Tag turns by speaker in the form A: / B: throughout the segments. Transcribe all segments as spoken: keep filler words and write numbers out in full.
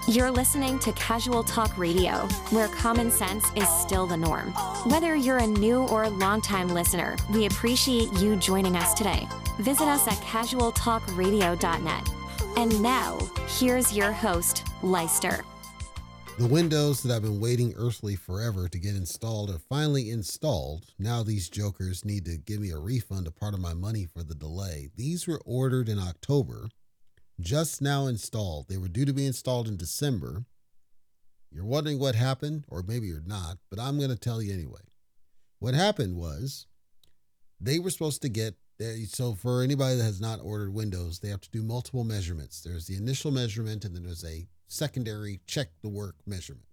A: You're listening to Casual Talk Radio, where common sense is still the norm. Whether you're a new or longtime listener, we appreciate you joining us today. Visit us at casual talk radio dot net. And now, here's your host, Leister.
B: The windows that I've been waiting earthly forever to get installed are finally installed. Now these jokers need to give me a refund of part of my money for the delay. These were ordered in October, just now installed. They were due to be installed in December. You're wondering what happened, or maybe you're not, but I'm going to tell you anyway. What happened was they were supposed to get, so for anybody that has not ordered windows, they have to do multiple measurements. There's the initial measurement, and then there's a secondary check the work measurement.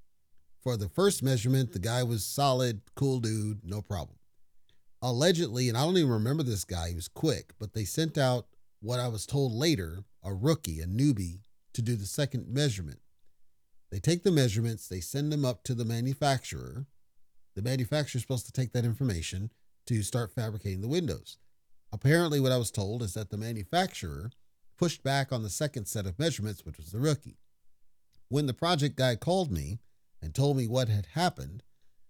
B: For the first measurement, the guy was solid, cool dude, no problem. Allegedly, and I don't even remember this guy, he was quick, but they sent out what I was told later, a rookie, a newbie, to do the second measurement. They take the measurements, they send them up to the manufacturer. The manufacturer is supposed to take that information to start fabricating the windows. Apparently, what I was told is that the manufacturer pushed back on the second set of measurements, which was the rookie. When the project guy called me and told me what had happened,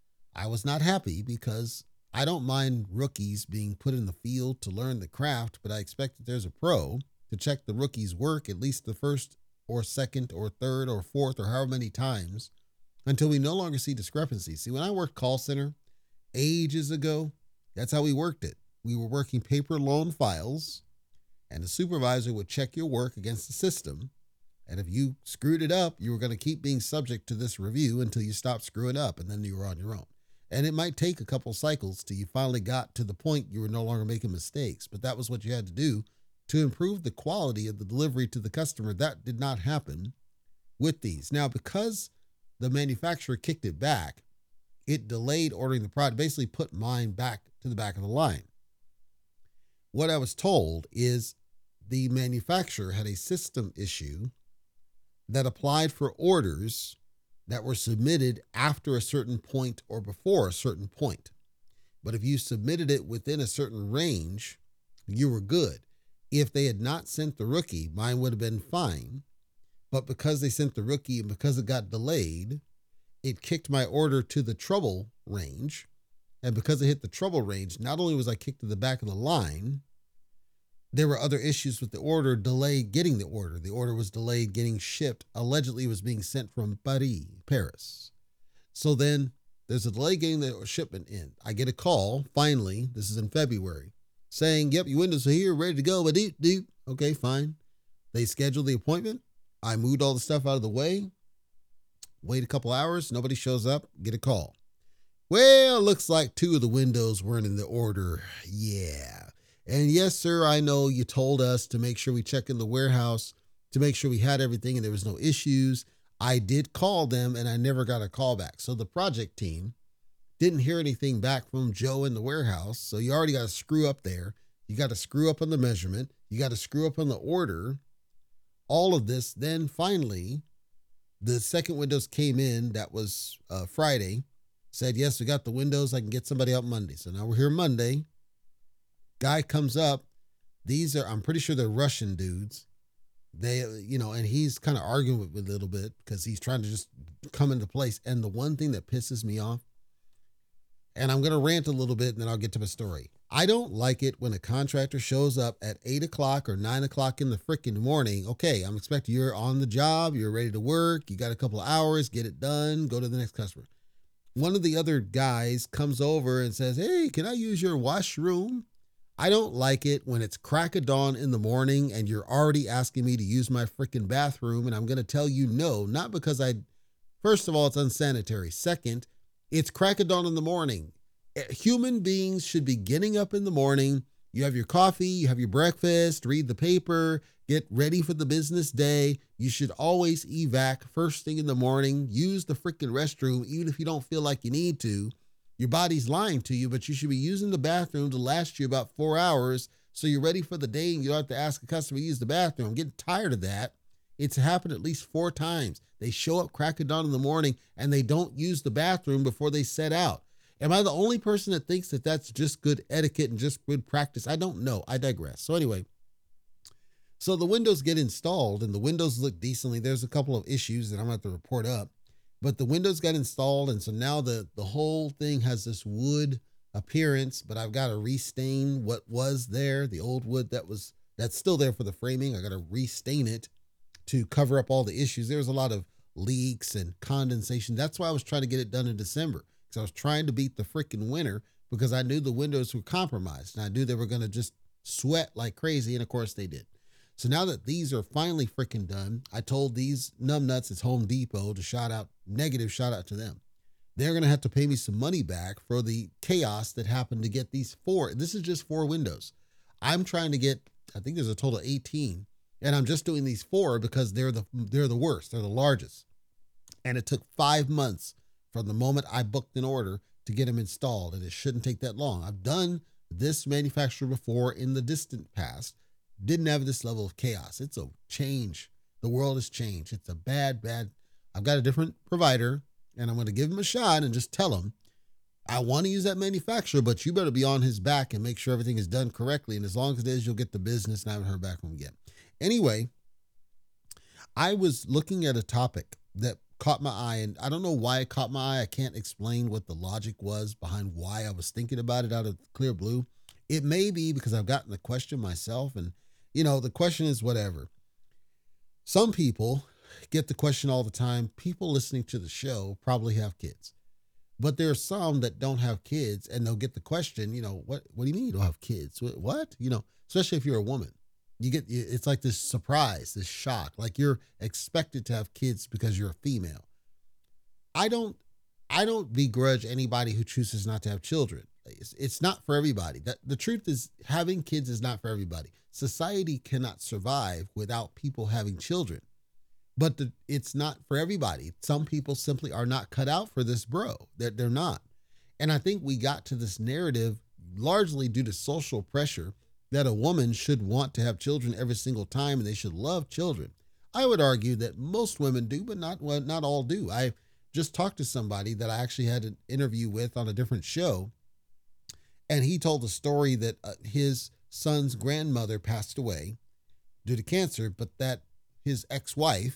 B: I was not happy because I don't mind rookies being put in the field to learn the craft, but I expect that there's a pro to check the rookie's work at least the first or second or third or fourth or however many times until we no longer see discrepancies. See, when I worked call center ages ago, that's how we worked it. We were working paper loan files, and the supervisor would check your work against the system. And if you screwed it up, you were going to keep being subject to this review until you stopped screwing up, and then you were on your own. And it might take a couple cycles till you finally got to the point you were no longer making mistakes. But that was what you had to do to improve the quality of the delivery to the customer. That did not happen with these. Now, because the manufacturer kicked it back, it delayed ordering the product, basically put mine back to the back of the line. What I was told is the manufacturer had a system issue that applied for orders that were submitted after a certain point or before a certain point. But if you submitted it within a certain range, you were good. If they had not sent the rookie, mine would have been fine. But because they sent the rookie and because it got delayed, it kicked my order to the trouble range. And because it hit the trouble range, not only was I kicked to the back of the line, there were other issues with the order, delayed getting the order. The order was delayed getting shipped. Allegedly, it was being sent from Paris, Paris. So then there's a delay getting the shipment in. I get a call, finally, this is in February, saying, yep, your windows are here, ready to go. But deep, deep. Okay, fine. They scheduled the appointment. I moved all the stuff out of the way. Wait a couple hours. Nobody shows up. Get a call. Well, looks like two of the windows weren't in the order. Yeah. And yes, sir, I know you told us to make sure we check in the warehouse to make sure we had everything and there was no issues. I did call them and I never got a call back. So the project team didn't hear anything back from Joe in the warehouse. So you already got to screw up there. You got to screw up on the measurement. You got to screw up on the order. All of this. Then finally, the second windows came in. That was uh, Friday. Said, yes, we got the windows. I can get somebody out Monday. So now we're here Monday. Guy comes up. These are, I'm pretty sure they're Russian dudes. They, you know, and he's kind of arguing with me a little bit because he's trying to just come into place. And the one thing that pisses me off, and I'm going to rant a little bit and then I'll get to my story. I don't like it when a contractor shows up at eight o'clock or nine o'clock in the freaking morning. Okay, I'm expecting you're on the job. You're ready to work. You got a couple of hours, get it done, go to the next customer. One of the other guys comes over and says, hey, can I use your washroom? I don't like it when it's crack of dawn in the morning and you're already asking me to use my freaking bathroom. And I'm going to tell you no, not because I, first of all, it's unsanitary. Second, it's crack of dawn in the morning. Human beings should be getting up in the morning. You have your coffee, you have your breakfast, read the paper, get ready for the business day. You should always evac first thing in the morning. Use the freaking restroom, even if you don't feel like you need to. Your body's lying to you, but you should be using the bathroom to last you about four hours so you're ready for the day and you don't have to ask a customer to use the bathroom. I'm getting tired of that. It's happened at least four times. They show up crack of dawn in the morning and they don't use the bathroom before they set out. Am I the only person that thinks that that's just good etiquette and just good practice? I don't know. I digress. So anyway, So the windows get installed and the windows look decently. There's a couple of issues that I'm going to have to report up, but the windows got installed. And so now the, the whole thing has this wood appearance, but I've got to restain what was there. The old wood that was, that's still there for the framing. I got to restain it to cover up all the issues. There was a lot of leaks and condensation. That's why I was trying to get it done in December, because I was trying to beat the freaking winter, because I knew the windows were compromised and I knew they were going to just sweat like crazy. And of course they did. So now that these are finally freaking done, I told these numbnuts, it's Home Depot, to shout out, negative shout out to them. They're going to have to pay me some money back for the chaos that happened to get these four. This is just four windows. I'm trying to get, I think there's a total of eighteen, and I'm just doing these four because they're the, they're the worst. They're the largest. And it took five months from the moment I booked an order to get them installed. And it shouldn't take that long. I've done this manufacturer before in the distant past. Didn't have this level of chaos. It's a change. The world has changed. It's a bad, bad. I've got a different provider, and I'm going to give him a shot and just tell him, I want to use that manufacturer, but you better be on his back and make sure everything is done correctly. And as long as it is, you'll get the business. And I haven't heard back from him yet. Anyway, I was looking at a topic that caught my eye, and I don't know why it caught my eye. I can't explain what the logic was behind why I was thinking about it out of clear blue. It may be because I've gotten the question myself, and you know, the question is whatever. Some people get the question all the time. People listening to the show probably have kids, but there are some that don't have kids, and they'll get the question, you know, what, what do you mean you don't have kids? What, you know, especially if you're a woman, you get, it's like this surprise, this shock, like you're expected to have kids because you're a female. I don't, I don't begrudge anybody who chooses not to have children. It's, it's not for everybody. That the truth is, having kids is not for everybody. Society cannot survive without people having children, but the, it's not for everybody. Some people simply are not cut out for this, bro. They're, they're not. And I think we got to this narrative largely due to social pressure that a woman should want to have children every single time and they should love children. I would argue that most women do, but not, well, not all do. I just talked to somebody that I actually had an interview with on a different show, and he told a story that uh, his son's grandmother passed away due to cancer, but that his ex-wife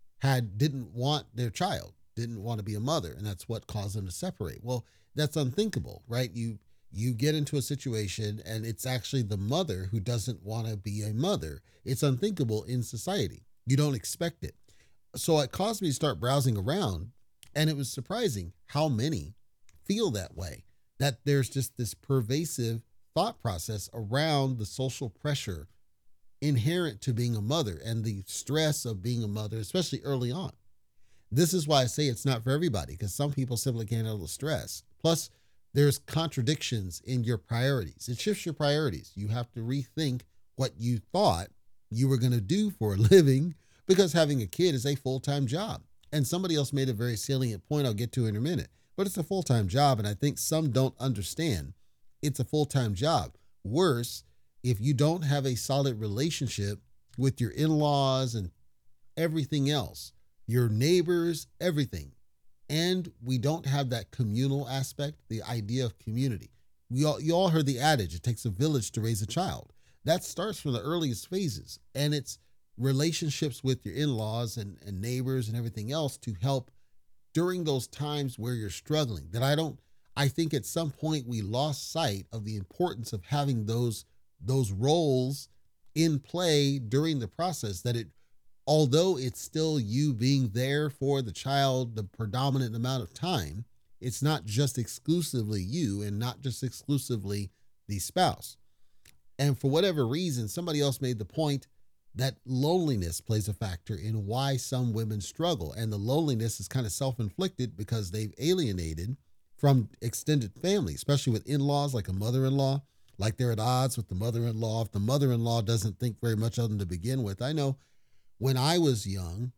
B: had didn't want their child, didn't want to be a mother, and that's what caused them to separate. Well, that's unthinkable, right? You you get into a situation and it's actually the mother who doesn't want to be a mother. It's unthinkable in society. You don't expect it. So it caused me to start browsing around, and it was surprising how many feel that way, that there's just this pervasive thought process around the social pressure inherent to being a mother and the stress of being a mother, especially early on. This is why I say it's not for everybody, because some people simply can't handle the stress. Plus, there's contradictions in your priorities. It shifts your priorities. You have to rethink what you thought you were going to do for a living, because having a kid is a full-time job. And somebody else made a very salient point I'll get to in a minute, but it's a full-time job. And I think some don't understand it's a full-time job. Worse, if you don't have a solid relationship with your in-laws and everything else, your neighbors, everything, and we don't have that communal aspect, the idea of community. We all, you all heard the adage, it takes a village to raise a child. That starts from the earliest phases, and it's relationships with your in-laws and, and neighbors and everything else to help during those times where you're struggling. That I don't, I think at some point we lost sight of the importance of having those, those roles in play during the process, that it, although it's still you being there for the child the predominant amount of time, it's not just exclusively you and not just exclusively the spouse. And for whatever reason, somebody else made the point that loneliness plays a factor in why some women struggle. And the loneliness is kind of self-inflicted because they've alienated from extended family, especially with in-laws like a mother-in-law, like they're at odds with the mother-in-law. If the mother-in-law doesn't think very much of them to begin with. I know when I was young,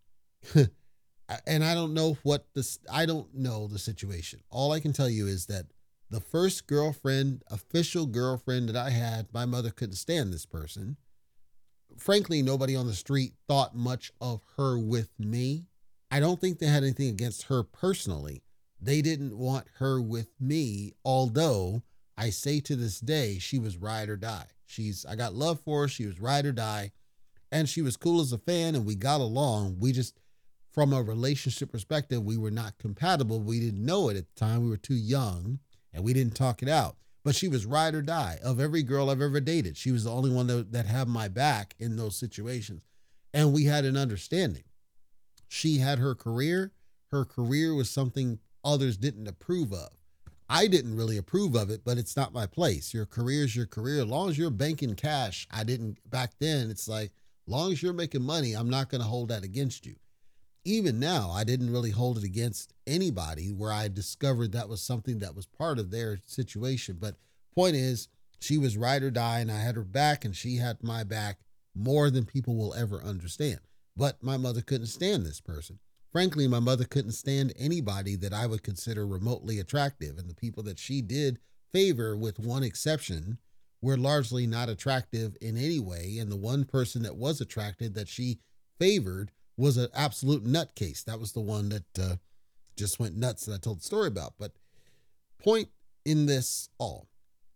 B: and I don't know what this, I don't know the situation. All I can tell you is that the first girlfriend, official girlfriend that I had, my mother couldn't stand this person. Frankly, nobody on the street thought much of her with me. I don't think they had anything against her personally. They didn't want her with me, although I say to this day, she was ride or die. She's, I got love for her. She was ride or die. And she was cool as a fan and we got along. We just, from a relationship perspective, we were not compatible. We didn't know it at the time. We were too young and we didn't talk it out. But she was ride or die. Of every girl I've ever dated, she was the only one that, that had my back in those situations. And we had an understanding. She had her career. Her career was something others didn't approve of. I didn't really approve of it, but it's not my place. Your career is your career. As long as you're banking cash, I didn't back then. It's like, as long as you're making money, I'm not going to hold that against you. Even now, I didn't really hold it against anybody where I discovered that was something that was part of their situation. But point is, she was ride or die and I had her back and she had my back more than people will ever understand. But my mother couldn't stand this person. Frankly, my mother couldn't stand anybody that I would consider remotely attractive. And the people that she did favor, with one exception, were largely not attractive in any way. And the one person that was attractive that she favored was an absolute nutcase. That was the one that uh, just went nuts that I told the story about. But point in this all,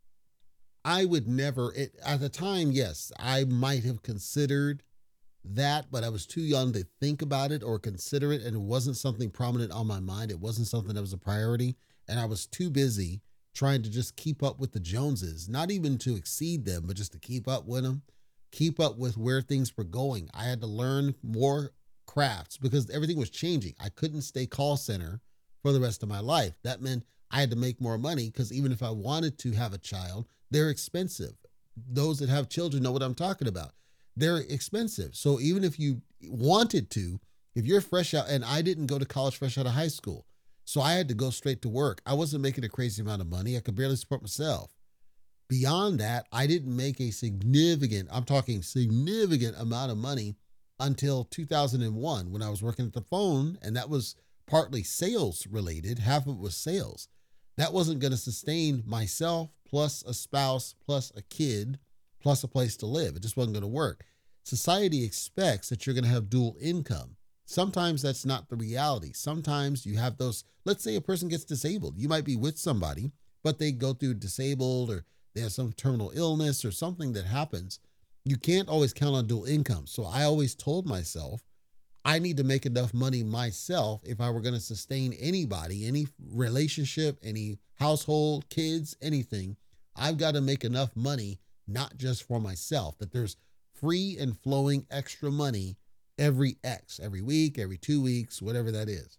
B: I would never, it, at the time, yes, I might have considered that, but I was too young to think about it or consider it. And it wasn't something prominent on my mind. It wasn't something that was a priority. And I was too busy trying to just keep up with the Joneses, not even to exceed them, but just to keep up with them, keep up with where things were going. I had to learn more crafts because everything was changing. I couldn't stay call center for the rest of my life. That meant I had to make more money because even if I wanted to have a child, they're expensive. Those that have children know what I'm talking about. They're expensive. So even if you wanted to, if you're fresh out, and I didn't go to college fresh out of high school, so I had to go straight to work. I wasn't making a crazy amount of money. I could barely support myself. Beyond that, I didn't make a significant, I'm talking significant amount of money until two thousand one when I was working at the phone, and that was partly sales related. Half of it was sales. That wasn't going to sustain myself plus a spouse plus a kid plus a place to live. It just wasn't going to work. Society expects that you're going to have dual income. Sometimes that's not the reality. Sometimes you have those, let's say a person gets disabled. You might be with somebody, but they go through disabled or they have some terminal illness or something that happens. You can't always count on dual income. So I always told myself, I need to make enough money myself if I were going to sustain anybody, any relationship, any household, kids, anything. I've got to make enough money, not just for myself, that there's free and flowing extra money every X, every week, every two weeks, whatever that is.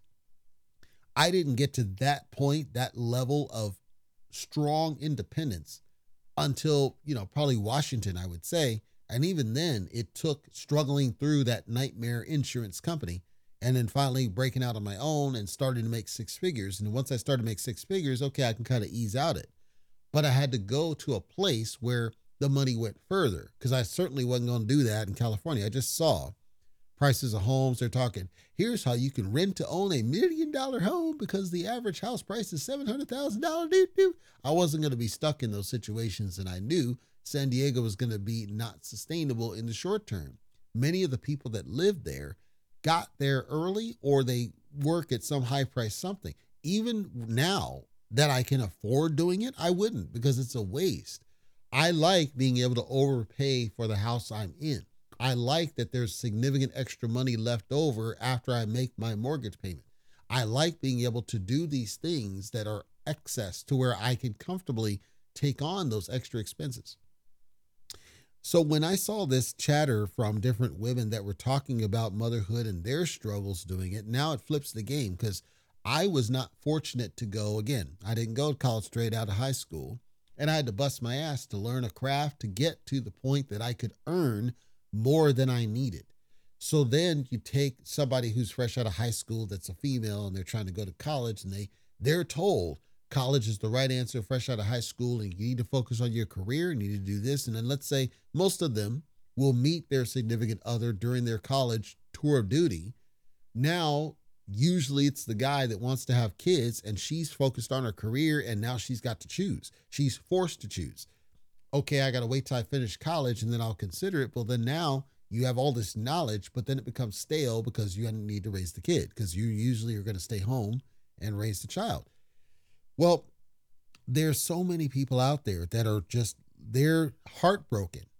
B: I didn't get to that point, that level of strong independence until, you know, probably Washington, I would say. And even then, it took struggling through that nightmare insurance company and then finally breaking out on my own and starting to make six figures. And once I started to make six figures, okay, I can kind of ease out it. But I had to go to a place where the money went further because I certainly wasn't going to do that in California. I just saw prices of homes. They're talking, here's how you can rent to own a million dollar home because the average house price is seven hundred thousand dollars. I wasn't going to be stuck in those situations, and I knew San Diego was going to be not sustainable in the short term. Many of the people that lived there got there early or they work at some high price something. Even now that I can afford doing it, I wouldn't because it's a waste. I like being able to overpay for the house I'm in. I like that there's significant extra money left over after I make my mortgage payment. I like being able to do these things that are excess to where I can comfortably take on those extra expenses. So when I saw this chatter from different women that were talking about motherhood and their struggles doing it, now it flips the game because I was not fortunate to go again. I didn't go to college straight out of high school, and I had to bust my ass to learn a craft to get to the point that I could earn more than I needed. So then you take somebody who's fresh out of high school that's a female and they're trying to go to college, and they they're told college is the right answer fresh out of high school and you need to focus on your career and you need to do this. And then let's say most of them will meet their significant other during their college tour of duty. Now, usually it's the guy that wants to have kids and she's focused on her career and now she's got to choose. She's forced to choose. Okay, I got to wait till I finish college and then I'll consider it. Well, then now you have all this knowledge, but then it becomes stale because you need to raise the kid because you usually are going to stay home and raise the child. Well, there's so many people out there that are just, they're heartbroken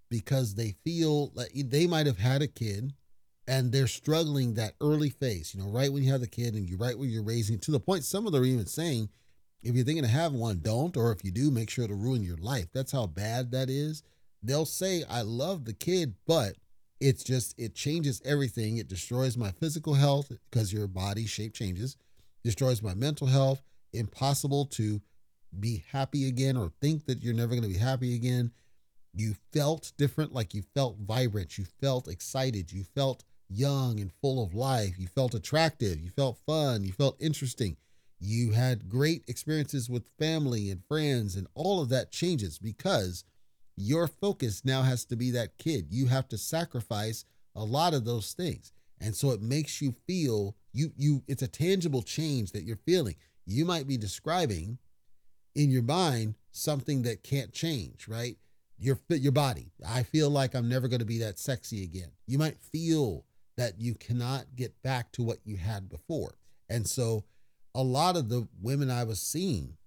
B: because they feel like they might have had a kid and they're struggling that early phase, you know, right when you have the kid and you right when you're raising, to the point some of them are even saying, if you're thinking of having one, don't, or if you do, make sure to ruin your life. That's how bad that is. They'll say, I love the kid, but it's just, it changes everything. It destroys my physical health because your body shape changes, destroys my mental health, impossible to be happy again or think that you're never going to be happy again. You felt different, like you felt vibrant, you felt excited, you felt young and full of life, you felt attractive, you felt fun, you felt interesting. You had great experiences with family and friends, and all of that changes because your focus now has to be that kid. You have to sacrifice a lot of those things. And so it makes you feel you, you, it's a tangible change that you're feeling. You might be describing in your mind something that can't change, right? Your, your body. I feel like I'm never going to be that sexy again. You might feel that you cannot get back to what you had before. And so a lot of the women I was seeing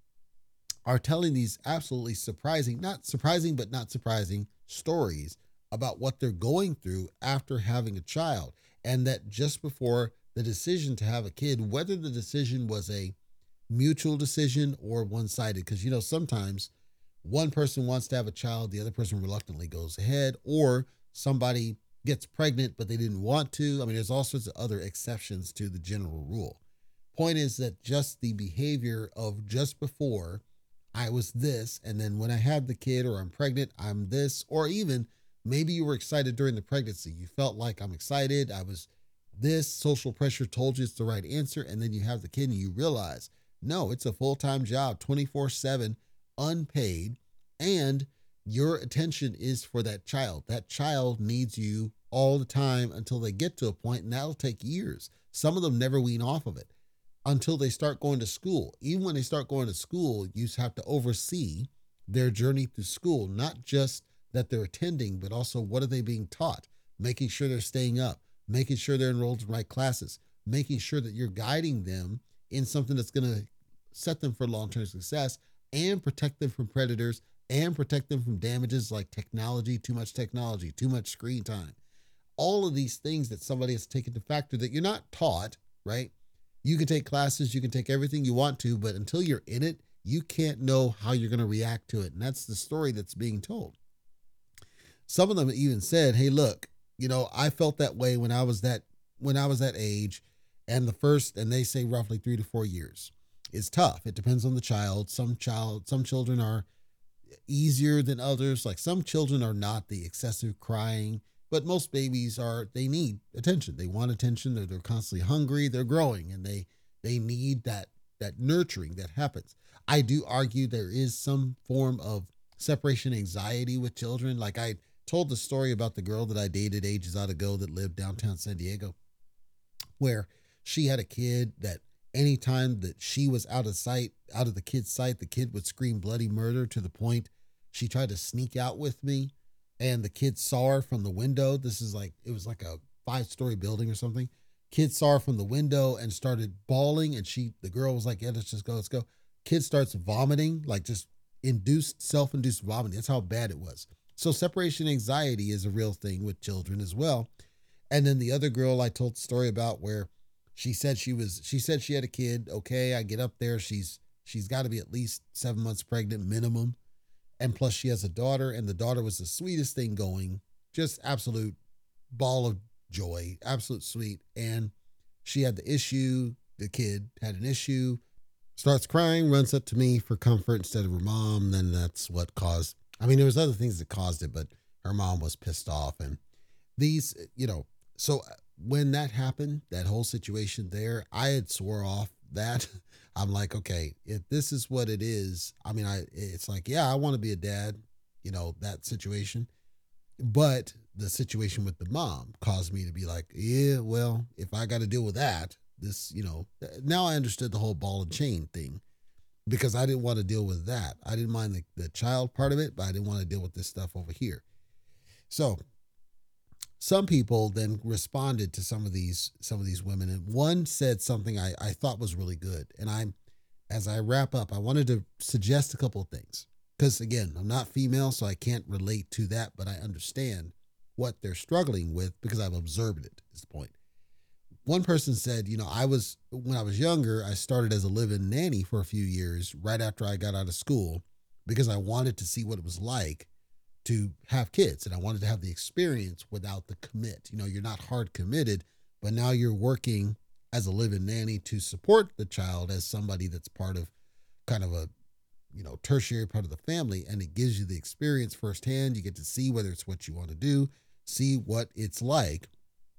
B: are telling these absolutely surprising, not surprising, but not surprising stories about what they're going through after having a child. And that just before the decision to have a kid, whether the decision was a mutual decision or one-sided, because, you know, sometimes one person wants to have a child, the other person reluctantly goes ahead, or somebody gets pregnant, but they didn't want to. I mean, there's all sorts of other exceptions to the general rule. Point is that just the behavior of just before I was this, and then when I had the kid or I'm pregnant, I'm this, or even maybe you were excited during the pregnancy. You felt like I'm excited. I was this, social pressure told you it's the right answer. And then you have the kid and you realize, no, it's a full-time job, twenty-four seven, unpaid. And your attention is for that child. That child needs you all the time until they get to a point, and that'll take years. Some of them never wean off of it until they start going to school. Even when they start going to school, you have to oversee their journey through school, not just that they're attending, but also what are they being taught, making sure they're staying up, making sure they're enrolled in right classes, making sure that you're guiding them in something that's going to set them for long-term success and protect them from predators and protect them from damages like technology, too much technology, too much screen time. All of these things that somebody has taken to factor that you're not taught, right? You can take classes, you can take everything you want to, but until you're in it, you can't know how you're going to react to it. And that's the story that's being told. Some of them even said, hey, look, you know, I felt that way when I was that, when I was that age, and the first, and they say roughly three to four years. It's tough. It depends on the child. Some child, some children are easier than others. Like some children are not the excessive crying, but most babies are, they need attention. They want attention. They're, they're constantly hungry. They're growing and they, they need that, that nurturing that happens. I do argue there is some form of separation anxiety with children. Like I told the story about the girl that I dated ages out ago that lived downtown San Diego, where she had a kid that anytime that she was out of sight, out of the kid's sight, the kid would scream bloody murder, to the point she tried to sneak out with me and the kid saw her from the window. This is like, it was like a five story building or something. Kid saw her from the window and started bawling. And she, the girl was like, yeah, let's just go, let's go. Kid starts vomiting, like just induced, self-induced vomiting. That's how bad it was. So separation anxiety is a real thing with children as well. And then the other girl I told the story about where she said she was, she said she had a kid. Okay. I get up there. She's, she's got to be at least seven months pregnant minimum. And plus she has a daughter, and the daughter was the sweetest thing going, just absolute ball of joy, absolute sweet. And she had the issue. The kid had an issue, starts crying, runs up to me for comfort instead of her mom. Then that's what caused, I mean, there was other things that caused it, but her mom was pissed off. And these, you know, so when that happened, that whole situation there, I had swore off that. I'm like, okay, if this is what it is, I mean, I, it's like, yeah, I want to be a dad, you know, that situation. But the situation with the mom caused me to be like, yeah, well, if I got to deal with that, this, you know, now I understood the whole ball and chain thing, because I didn't want to deal with that. I didn't mind the, the child part of it, but I didn't want to deal with this stuff over here. So some people then responded to some of these, some of these women, and one said something I, I thought was really good. And I'm, as I wrap up, I wanted to suggest a couple of things. because again, I'm not female, so I can't relate to that, but I understand what they're struggling with because I've observed it, is the point. One person said, you know, I was, when I was younger, I started as a live-in nanny for a few years right after I got out of school because I wanted to see what it was like to have kids and I wanted to have the experience without the commit. You know, you're not hard committed, but now you're working as a live-in nanny to support the child as somebody that's part of kind of a, you know, tertiary part of the family. And it gives you the experience firsthand. You get to see whether it's what you want to do, see what it's like.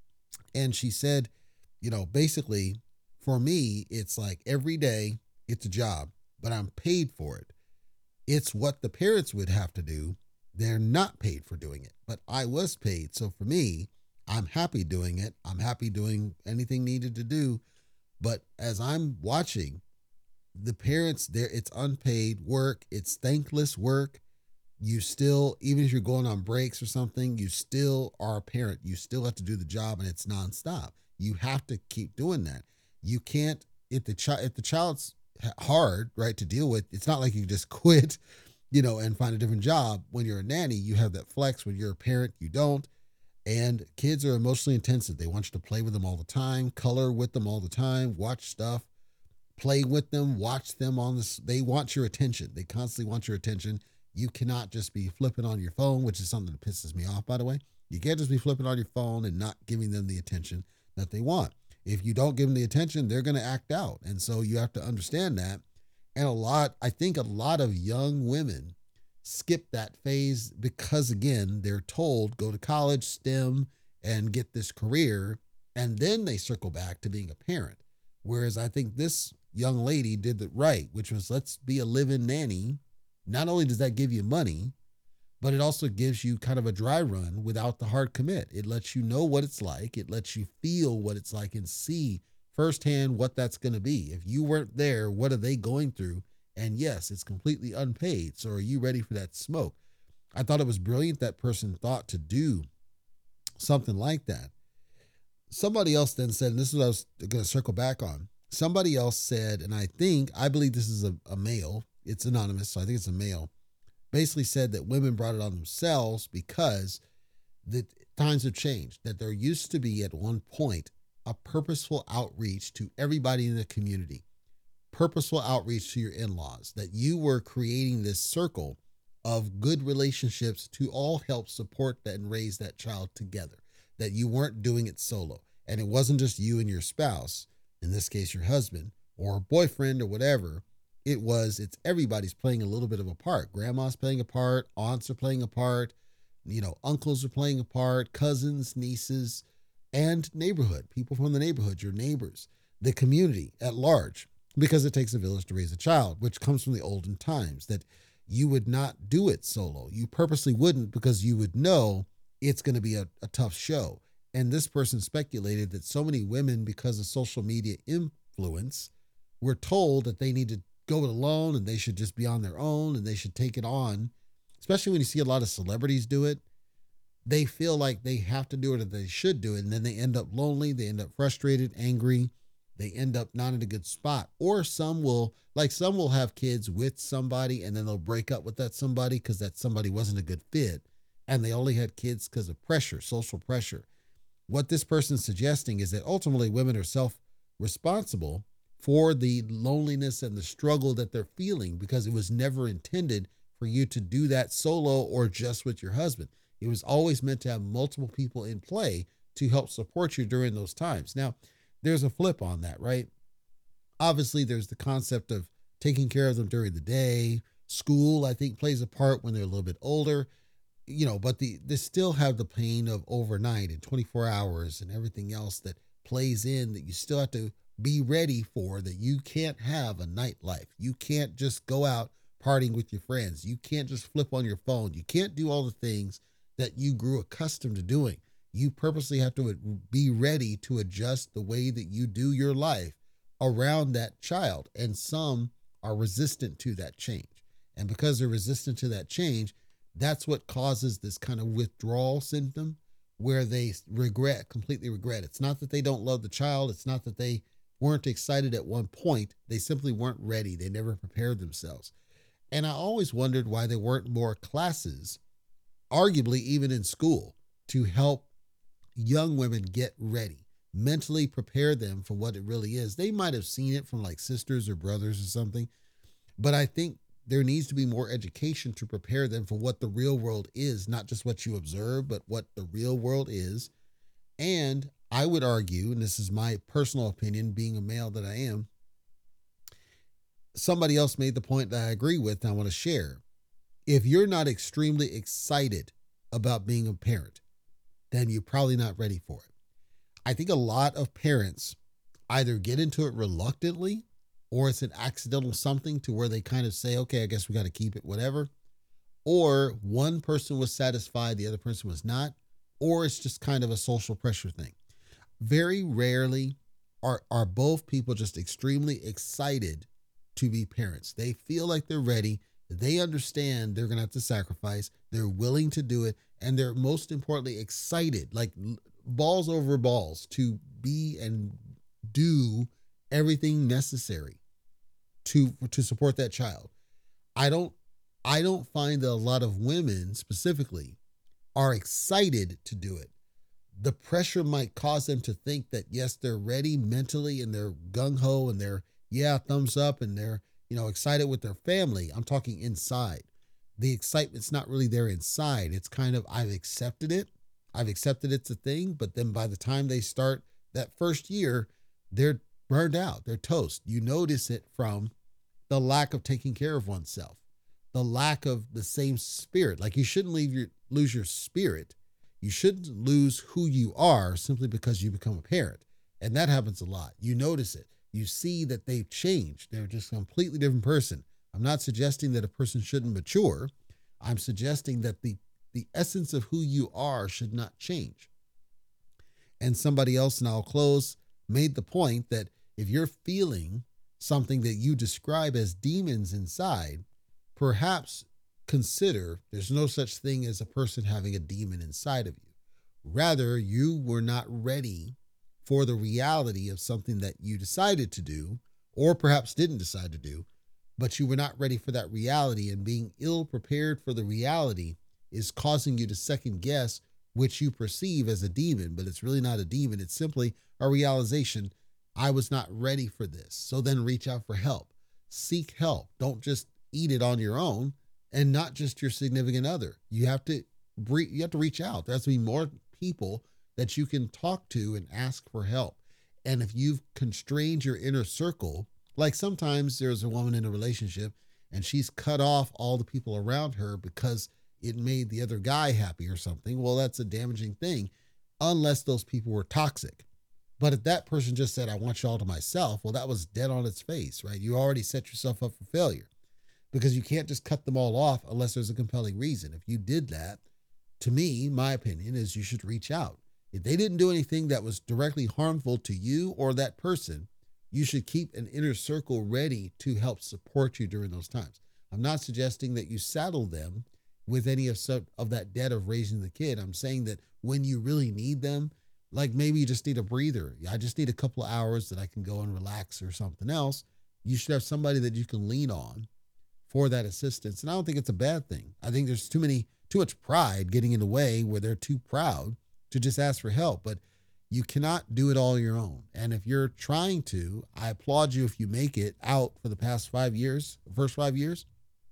B: And she said, you know, basically for me, it's like every day it's a job, but I'm paid for it. It's what the parents would have to do. They're not paid for doing it, but I was paid. So for me, I'm happy doing it. I'm happy doing anything needed to do. But as I'm watching the parents there, it's unpaid work. It's thankless work. You still, even if you're going on breaks or something, you still are a parent. You still have to do the job and it's nonstop. You have to keep doing that. You can't, if the child, if the child's hard, right, to deal with, it's not like you just quit, you know, and find a different job. When you're a nanny, you have that flex. When you're a parent, you don't. And kids are emotionally intensive. They want you to play with them all the time, color with them all the time, watch stuff, play with them, watch them on this. They want your attention. They constantly want your attention. You cannot just be flipping on your phone, which is something that pisses me off, by the way. You can't just be flipping on your phone and not giving them the attention that they want. If you don't give them the attention, they're going to act out. And so you have to understand that. And a lot, I think a lot of young women skip that phase because, again, they're told go to college, STEM, and get this career. And then they circle back to being a parent. Whereas I think this young lady did it right, which was let's be a live-in nanny. Not only does that give you money, but it also gives you kind of a dry run without the hard commit. It lets you know what it's like. It lets you feel what it's like and see firsthand what that's going to be. If you weren't there, what are they going through? And yes, it's completely unpaid. So are you ready for that smoke? I thought it was brilliant that person thought to do something like that. Somebody else then said, and this is what I was going to circle back on. Somebody else said, and I think, I believe this is a, a male. It's anonymous, so I think it's a male. Basically said that women brought it on themselves because the times have changed, that there used to be at one point a purposeful outreach to everybody in the community, purposeful outreach to your in-laws, that you were creating this circle of good relationships to all help support that and raise that child together, that you weren't doing it solo. And it wasn't just you and your spouse, in this case, your husband or boyfriend or whatever. It was, it's everybody's playing a little bit of a part. Grandma's playing a part, aunts are playing a part, you know, uncles are playing a part, cousins, nieces, and neighborhood, people from the neighborhood, your neighbors, the community at large, because it takes a village to raise a child, which comes from the olden times, that you would not do it solo. You purposely wouldn't because you would know it's going to be a, a tough show. And this person speculated that so many women, because of social media influence, were told that they need to go it alone and they should just be on their own and they should take it on, especially when you see a lot of celebrities do it. They feel like they have to do it or they should do it. And then they end up lonely. They end up frustrated, angry. They end up not in a good spot. Or some will, like some will have kids with somebody and then they'll break up with that somebody because that somebody wasn't a good fit. And they only had kids because of pressure, social pressure. What this person's suggesting is that ultimately women are self-responsible for the loneliness and the struggle that they're feeling because it was never intended for you to do that solo or just with your husband. It was always meant to have multiple people in play to help support you during those times. Now, there's a flip on that, right? Obviously, there's the concept of taking care of them during the day. School, I think, plays a part when they're a little bit older, you know, but the they still have the pain of overnight and twenty-four hours and everything else that plays in that you still have to be ready for, that you can't have a nightlife. You can't just go out partying with your friends. You can't just flip on your phone. You can't do all the things that you grew accustomed to doing. You purposely have to be ready to adjust the way that you do your life around that child. And some are resistant to that change. And because they're resistant to that change, that's what causes this kind of withdrawal symptom where they regret, completely regret. It's not that they don't love the child. It's not that they weren't excited at one point. They simply weren't ready. They never prepared themselves. And I always wondered why there weren't more classes, arguably even in school, to help young women get ready, mentally prepare them for what it really is. They might have seen it from like sisters or brothers or something, but I think there needs to be more education to prepare them for what the real world is, not just what you observe, but what the real world is. And I would argue, and this is my personal opinion, being a male that I am, somebody else made the point that I agree with and I want to share. If you're not extremely excited about being a parent, then you're probably not ready for it. I think a lot of parents either get into it reluctantly or it's an accidental something to where they kind of say, okay, I guess we got to keep it, whatever. Or one person was satisfied, the other person was not, or it's just kind of a social pressure thing. Very rarely are, are both people just extremely excited to be parents. They feel like they're ready. They understand they're going to have to sacrifice. They're willing to do it. And they're most importantly excited, like balls over balls, to be and do everything necessary to, to support that child. I don't, I don't find that a lot of women specifically are excited to do it. The pressure might cause them to think that, yes, they're ready mentally and they're gung-ho and they're, yeah, thumbs up and they're, you know, excited with their family. I'm talking inside. The excitement's not really there inside. It's kind of, I've accepted it. I've accepted it's a thing. But then by the time they start that first year, they're burned out. They're toast. You notice it from the lack of taking care of oneself, the lack of the same spirit. Like you shouldn't leave your, lose your spirit. You shouldn't lose who you are simply because you become a parent. And that happens a lot. You notice it. You see that they've changed. They're just a completely different person. I'm not suggesting that a person shouldn't mature. I'm suggesting that the, the essence of who you are should not change. And somebody else, and I'll close, made the point that if you're feeling something that you describe as demons inside, perhaps consider there's no such thing as a person having a demon inside of you. Rather, you were not ready for the reality of something that you decided to do, or perhaps didn't decide to do, but you were not ready for that reality, and being ill prepared for the reality is causing you to second guess which you perceive as a demon, but it's really not a demon. It's simply a realization. I was not ready for this. So then reach out for help. Seek help. Don't just eat it on your own, and not just your significant other. You have to you have to reach out. There has to be more people that you can talk to and ask for help. And if you've constrained your inner circle, like sometimes there's a woman in a relationship and she's cut off all the people around her because it made the other guy happy or something. Well, that's a damaging thing unless those people were toxic. But if that person just said, I want you all to myself, well, that was dead on its face, right? You already set yourself up for failure because you can't just cut them all off unless there's a compelling reason. If you did that, to me, my opinion is you should reach out. If they didn't do anything that was directly harmful to you or that person, you should keep an inner circle ready to help support you during those times. I'm not suggesting that you saddle them with any of, some, of that debt of raising the kid. I'm saying that when you really need them, like maybe you just need a breather. I just need a couple of hours that I can go and relax or something else. You should have somebody that you can lean on for that assistance. And I don't think it's a bad thing. I think there's too many, too much pride getting in the way where they're too proud to just ask for help, but you cannot do it all on your own. And if you're trying to, I applaud you if you make it out for the past five years, first five years.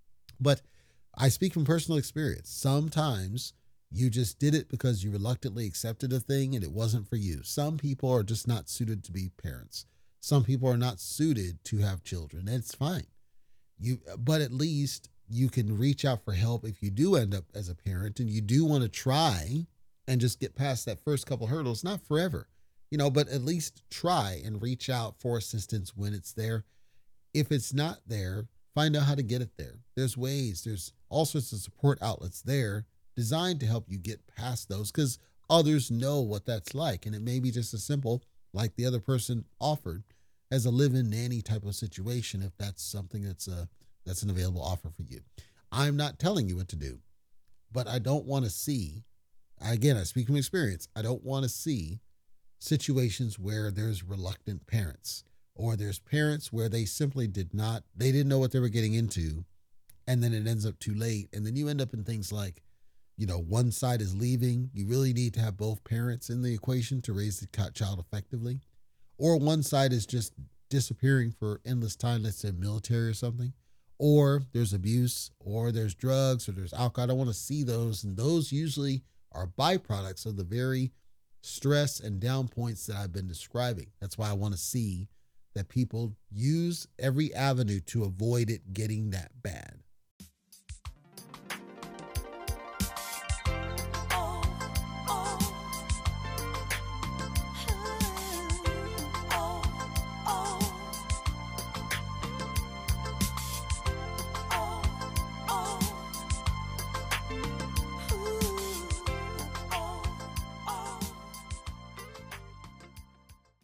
B: But I speak from personal experience. Sometimes you just did it because you reluctantly accepted a thing and it wasn't for you. Some people are just not suited to be parents. Some people are not suited to have children. And it's fine. You, but at least you can reach out for help if you do end up as a parent and you do want to try and just get past that first couple hurdles. Not forever, you know, but at least try and reach out for assistance when it's there. If it's not there, find out how to get it there. There's ways, there's all sorts of support outlets there designed to help you get past those because others know what that's like. And it may be just as simple like the other person offered as a live-in nanny type of situation, if that's something that's a, that's an available offer for you. I'm not telling you what to do, but I don't want to see, again, I speak from experience, I don't want to see situations where there's reluctant parents or there's parents where they simply did not, they didn't know what they were getting into and then it ends up too late. And then you end up in things like, you know, one side is leaving. You really need to have both parents in the equation to raise the child effectively. Or one side is just disappearing for endless time, let's say military or something. Or there's abuse, or there's drugs, or there's alcohol. I don't want to see those. And those usually are byproducts of the very stress and down points that I've been describing. That's why I want to see that people use every avenue to avoid it getting that bad.